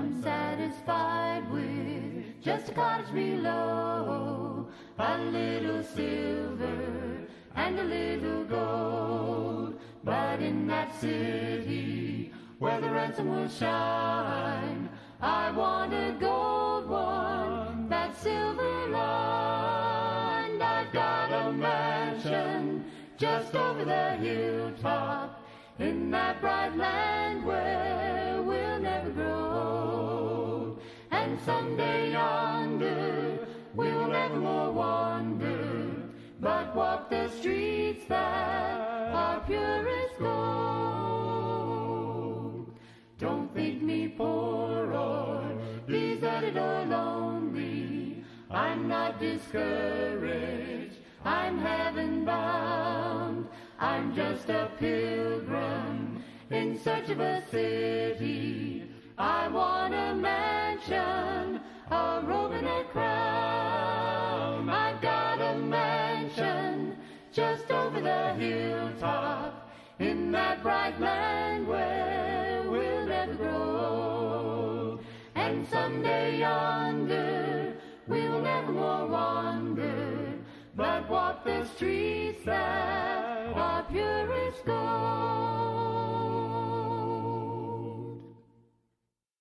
I'm satisfied with just a cottage below, a little silver and a little gold. But in that city where the ransom will shine, I want a gold one that's silver lined. I've got a mansion just over the hilltop in that bright land where we'll never grow old. And someday yonder we will never more wander, but walk the streets that are pure as gold. Don't think me poor or deserted or lonely. I'm not discouraged, I'm heaven bound. I'm just a pilgrim in search of a city. I want a mansion, a robe and a crown. I've got a mansion just over the hilltop in that bright land where we'll never grow old. And someday yonder we will never more wander, but walk the streets that are pure as gold.